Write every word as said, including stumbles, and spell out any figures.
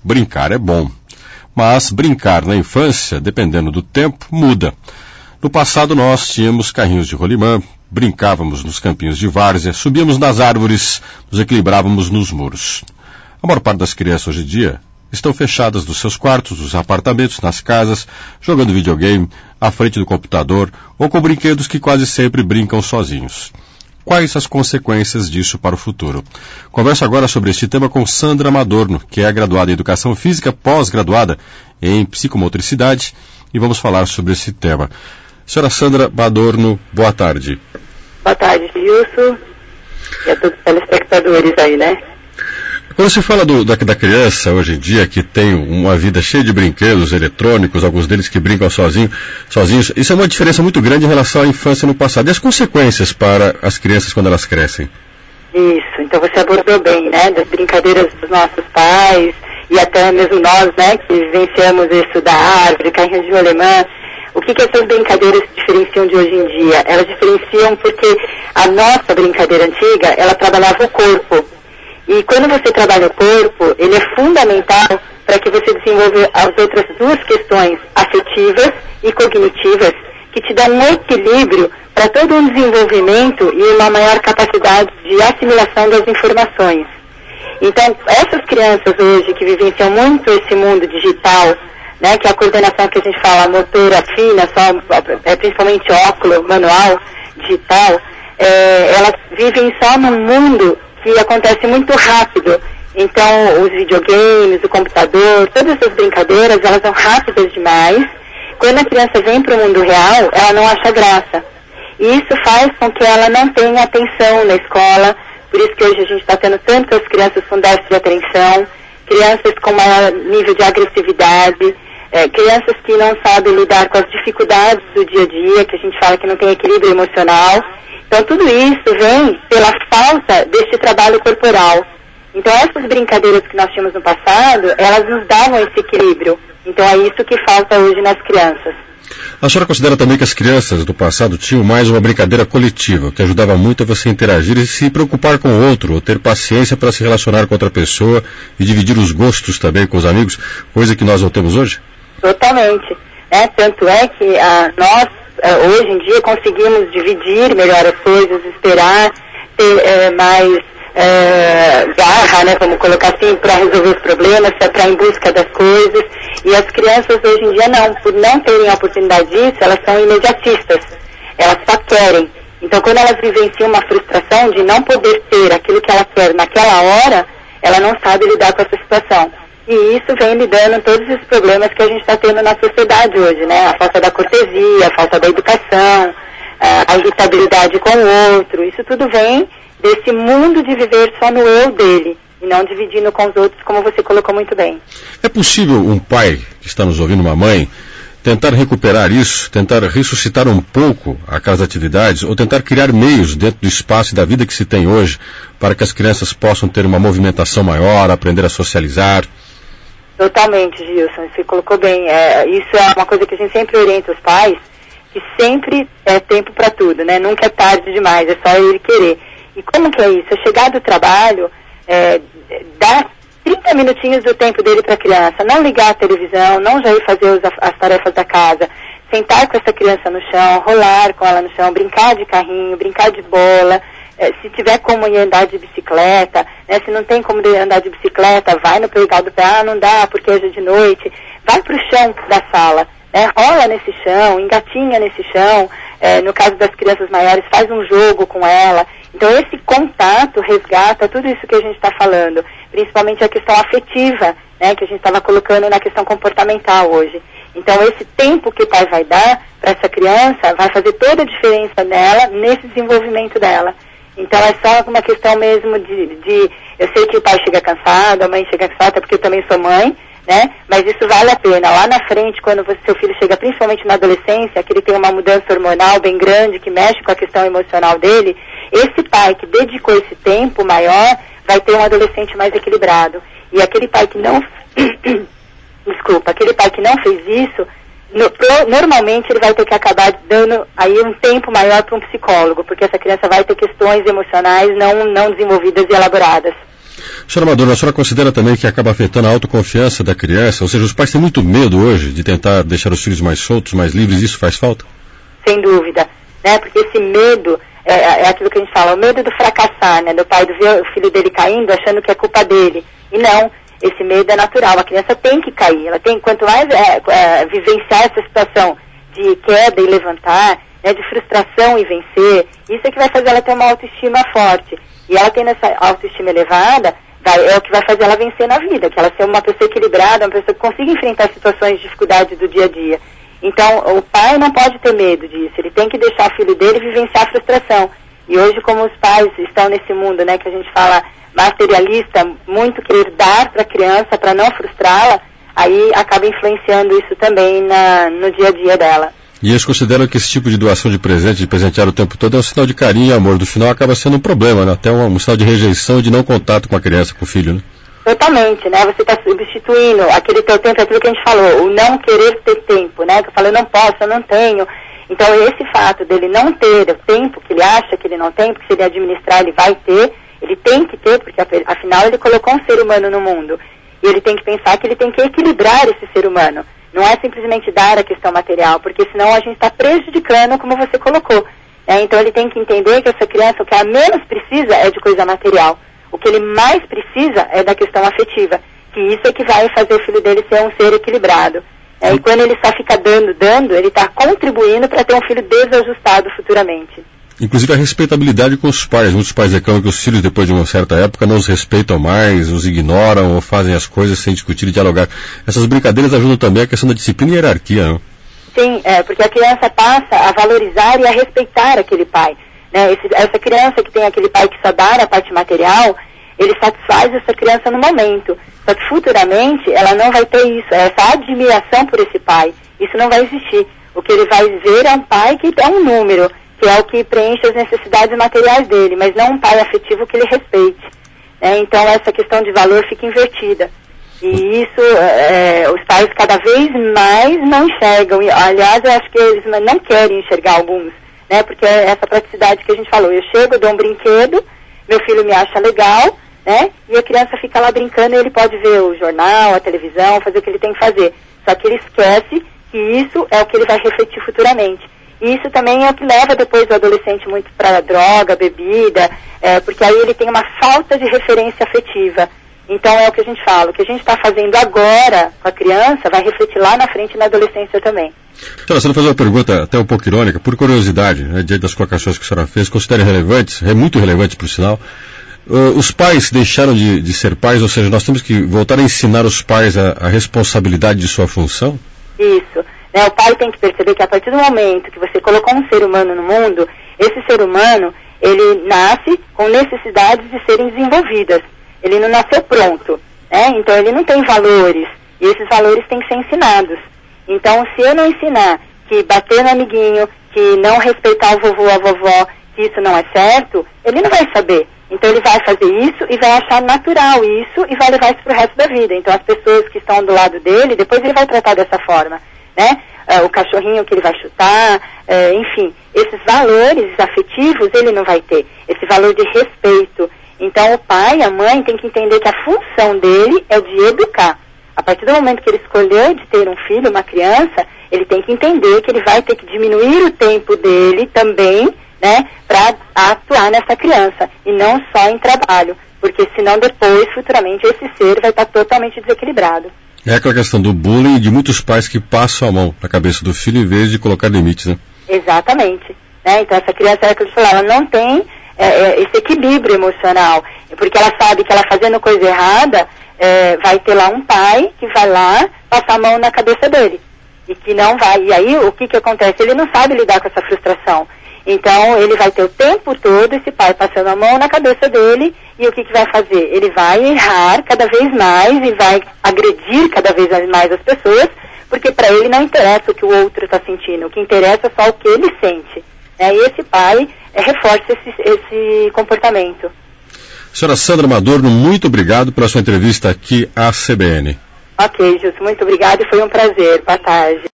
brincar é bom. Mas brincar na infância, dependendo do tempo, muda. No passado nós tínhamos carrinhos de rolimã, brincávamos nos campinhos de várzea, subíamos nas árvores, nos equilibrávamos nos muros. A maior parte das crianças hoje em dia estão fechadas nos seus quartos, nos apartamentos, nas casas, jogando videogame, à frente do computador ou com brinquedos que quase sempre brincam sozinhos. Quais as consequências disso para o futuro? Converso agora sobre este tema com Sandra Madorno, que é graduada em Educação Física, pós-graduada em Psicomotricidade, e vamos falar sobre esse tema. Senhora Sandra Madorno, boa tarde. Boa tarde, Gilson, e a todos os telespectadores aí, né? Quando se fala do, da, da criança hoje em dia, que tem uma vida cheia de brinquedos eletrônicos, alguns deles que brincam sozinho, sozinhos, isso é uma diferença muito grande em relação à infância no passado. E as consequências para as crianças quando elas crescem? Isso, então você abordou bem, né, das brincadeiras dos nossos pais, e até mesmo nós, né, que vivenciamos isso da árvore, carrinho de rolimã. O que que essas brincadeiras diferenciam de hoje em dia? Elas diferenciam porque a nossa brincadeira antiga, ela trabalhava o corpo. E quando você trabalha o corpo, ele é fundamental para que você desenvolva as outras duas questões afetivas e cognitivas, que te dão um equilíbrio para todo um desenvolvimento e uma maior capacidade de assimilação das informações. Então, essas crianças hoje que vivenciam muito esse mundo digital, né, que é a coordenação que a gente fala motora fina, só, é, principalmente óculo, manual, digital, é, elas vivem só num mundo que acontece muito rápido. Então, os videogames, o computador, todas essas brincadeiras, elas são rápidas demais. Quando a criança vem para o mundo real, ela não acha graça. E isso faz com que ela não tenha atenção na escola. Por isso que hoje a gente está tendo tantas crianças com déficit de atenção, crianças com maior nível de agressividade, é, crianças que não sabem lidar com as dificuldades do dia a dia, que a gente fala que não tem equilíbrio emocional. Então tudo isso vem pela falta deste trabalho corporal. Então essas brincadeiras que nós tínhamos no passado, elas nos davam esse equilíbrio. Então é isso que falta hoje nas crianças. A senhora considera também que as crianças do passado tinham mais uma brincadeira coletiva, que ajudava muito a você interagir e se preocupar com o outro, ou ter paciência para se relacionar com outra pessoa e dividir os gostos também com os amigos, coisa que nós não temos hoje? Totalmente. Né? Tanto é que a, nós, hoje em dia, conseguimos dividir melhor as coisas, esperar, ter é, mais é, garra, né, vamos colocar assim, para resolver os problemas, para ir em busca das coisas. E as crianças hoje em dia não, por não terem a oportunidade disso, elas são imediatistas, elas só querem. Então quando elas vivenciam uma frustração de não poder ter aquilo que ela quer naquela hora, ela não sabe lidar com essa situação. E isso vem lidando todos esses problemas que a gente está tendo na sociedade hoje, né? A falta da cortesia, a falta da educação, a irritabilidade com o outro. Isso tudo vem desse mundo de viver só no eu dele e não dividindo com os outros, como você colocou muito bem. É possível um pai que está nos ouvindo, uma mãe, tentar recuperar isso, tentar ressuscitar um pouco aquelas atividades, ou tentar criar meios dentro do espaço e da vida que se tem hoje, para que as crianças possam ter uma movimentação maior, aprender a socializar? Totalmente, Gilson, você colocou bem. É, isso é uma coisa que a gente sempre orienta os pais, que sempre é tempo para tudo, né? Nunca é tarde demais, é só ele querer. E como que é isso? É chegar do trabalho, é, dar trinta minutinhos do tempo dele para a criança, não ligar a televisão, não já ir fazer os, as tarefas da casa, sentar com essa criança no chão, rolar com ela no chão, brincar de carrinho, brincar de bola. É, se tiver como ir andar de bicicleta, né, se não tem como andar de bicicleta, vai no pegar do pé, ah, não dá porque hoje é de noite, vai pro chão da sala, né, rola nesse chão, engatinha nesse chão, é, no caso das crianças maiores, faz um jogo com ela. Então esse contato resgata tudo isso que a gente está falando, principalmente a questão afetiva, né, que a gente estava colocando na questão comportamental hoje. Então esse tempo que o pai vai dar para essa criança vai fazer toda a diferença nela, nesse desenvolvimento dela. Então é só uma questão mesmo de, de... Eu sei que o pai chega cansado, a mãe chega cansada, até porque eu também sou mãe, né? Mas isso vale a pena. Lá na frente, quando você, seu filho chega principalmente na adolescência, que ele tem uma mudança hormonal bem grande, que mexe com a questão emocional dele, esse pai que dedicou esse tempo maior, vai ter um adolescente mais equilibrado. E aquele pai que não... Desculpa, aquele pai que não fez isso... No, pro, normalmente ele vai ter que acabar dando aí um tempo maior para um psicólogo, porque essa criança vai ter questões emocionais não, não desenvolvidas e elaboradas. Senhora Maduro, a senhora considera também que acaba afetando a autoconfiança da criança? Ou seja, os pais têm muito medo hoje de tentar deixar os filhos mais soltos, mais livres, e isso faz falta? Sem dúvida, né? Porque esse medo, é, é aquilo que a gente fala, o medo do fracassar, né? Do pai do ver o filho dele caindo, achando que é culpa dele. E não, esse medo é natural, a criança tem que cair, ela tem, quanto mais é, é, vivenciar essa situação de queda e levantar, né, de frustração e vencer, isso é que vai fazer ela ter uma autoestima forte. E ela tendo essa autoestima elevada, vai, é o que vai fazer ela vencer na vida, que ela ser uma pessoa equilibrada, uma pessoa que consiga enfrentar situações de dificuldade do dia a dia. Então, o pai não pode ter medo disso, ele tem que deixar o filho dele vivenciar a frustração. E hoje, como os pais estão nesse mundo, né, que a gente fala materialista, muito querer dar para a criança para não frustrá-la, aí acaba influenciando isso também na, no dia a dia dela. E eles consideram que esse tipo de doação de presente, de presentear o tempo todo, é um sinal de carinho e amor. No final acaba sendo um problema, né? Até um, um sinal de rejeição, de não contato com a criança, com o filho, né? Totalmente, né? Você está substituindo aquele teu tempo, aquilo que a gente falou, o não querer ter tempo, né? Que eu falei, eu não posso, eu não tenho. Então esse fato dele não ter o tempo que ele acha que ele não tem, porque se ele administrar ele vai ter, ele tem que ter, porque afinal ele colocou um ser humano no mundo. E ele tem que pensar que ele tem que equilibrar esse ser humano. Não é simplesmente dar a questão material, porque senão a gente está prejudicando, como você colocou. É, então ele tem que entender que essa criança, o que ela menos precisa é de coisa material. O que ele mais precisa é da questão afetiva, que isso é que vai fazer o filho dele ser um ser equilibrado. É, e quando ele só fica dando, dando, ele está contribuindo para ter um filho desajustado futuramente. Inclusive a respeitabilidade com os pais. Muitos pais reclamam que os filhos, depois de uma certa época, não os respeitam mais, os ignoram ou fazem as coisas sem discutir e dialogar. Essas brincadeiras ajudam também a questão da disciplina e hierarquia, não? Sim, é, porque a criança passa a valorizar e a respeitar aquele pai. Né? Esse, essa criança que tem aquele pai que só dá a parte material, ele satisfaz essa criança no momento. Só que futuramente ela não vai ter isso, essa admiração por esse pai. Isso não vai existir. O que ele vai ver é um pai que é um número, que é o que preenche as necessidades materiais dele, mas não um pai afetivo que ele respeite. Né? Então essa questão de valor fica invertida. E isso, é, os pais cada vez mais não enxergam. E, aliás, eu acho que eles não querem enxergar alguns, né? Porque é essa praticidade que a gente falou. Eu chego, dou um brinquedo, meu filho me acha legal, né? E a criança fica lá brincando e ele pode ver o jornal, a televisão, fazer o que ele tem que fazer. Só que ele esquece que isso é o que ele vai refletir futuramente. E isso também é o que leva depois o adolescente muito para droga, bebida, é, porque aí ele tem uma falta de referência afetiva. Então é o que a gente fala, o que a gente está fazendo agora com a criança vai refletir lá na frente na adolescência também. Senhora, você vai fazer uma pergunta até um pouco irônica, por curiosidade, né, diante das colocações que a senhora fez, considera relevantes, é muito relevante por sinal. Uh, os pais deixaram de, de ser pais, ou seja, nós temos que voltar a ensinar os pais a, a responsabilidade de sua função? Isso. Né, o pai tem que perceber que a partir do momento que você colocou um ser humano no mundo, esse ser humano, ele nasce com necessidades de serem desenvolvidas. Ele não nasceu pronto, né? Então ele não tem valores, e esses valores têm que ser ensinados. Então se eu não ensinar que bater no amiguinho, que não respeitar o vovô ou a vovó, que isso não é certo, ele não vai saber. Então ele vai fazer isso e vai achar natural isso e vai levar isso para o resto da vida. Então as pessoas que estão do lado dele, depois ele vai tratar dessa forma, né? Uh, o cachorrinho que ele vai chutar, uh, enfim, esses valores afetivos ele não vai ter, esse valor de respeito. Então o pai, a mãe tem que entender que a função dele é de educar. A partir do momento que ele escolheu de ter um filho, uma criança, ele tem que entender que ele vai ter que diminuir o tempo dele também, né, para atuar nessa criança, e não só em trabalho, porque senão depois, futuramente, esse ser vai estar totalmente desequilibrado. É aquela questão do bullying de muitos pais que passam a mão na cabeça do filho em vez de colocar limites, né? Exatamente. Né? Então essa criança, é que eu te falei, ela não tem é, esse equilíbrio emocional, porque ela sabe que ela fazendo coisa errada, é, vai ter lá um pai que vai lá passar a mão na cabeça dele, e que não vai, e aí o que que acontece? Ele não sabe lidar com essa frustração. Então ele vai ter o tempo todo esse pai passando a mão na cabeça dele, e o que que vai fazer? Ele vai errar cada vez mais e vai agredir cada vez mais as pessoas, porque para ele não interessa o que o outro está sentindo, o que interessa é só o que ele sente. Né? E esse pai é, reforça esse, esse comportamento. Senhora Sandra Madorno, muito obrigado pela sua entrevista aqui à C B N. Ok, Justo, muito obrigado e foi um prazer. Boa tarde.